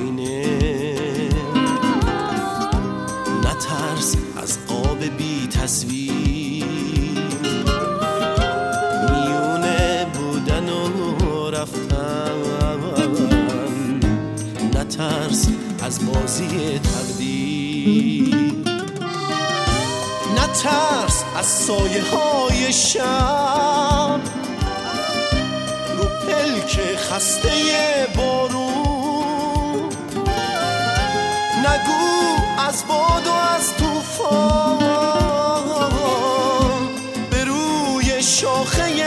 آینه، نترس از قاب بی تصویر، میونه بودن و رفتن، نترس از بازی تقدیر، نترس از سایه های شب رو پلک خسته بارون، نگو از باد و از طوفان به روی شاخه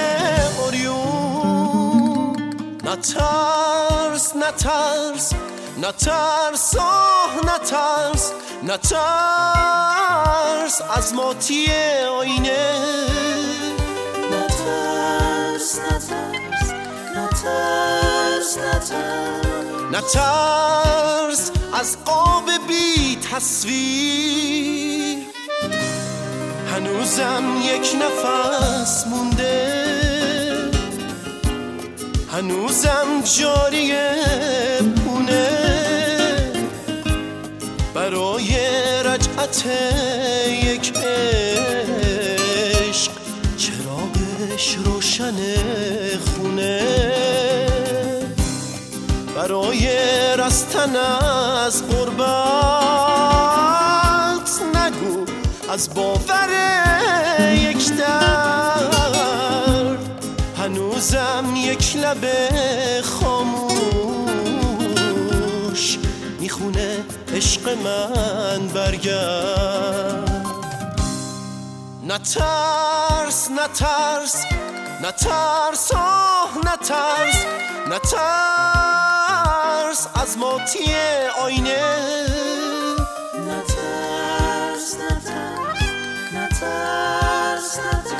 اوریون، نترس نترس نترس آه نترس، نترس از ماتی آینه، نترس نترس نترس نترس، نترس از قاب بی تصویر، هنوزم یک نفس مونده، هنوزم جاریه پونه برای رجعت یک عشق، چراغش روشن خونه برای رستن از غربت، نگو از باور یک درد، هنوزم یک لب خاموش میخونه عشق من برگرد، نترس نترس نترس آه نترس، نترس از ماتی آینه،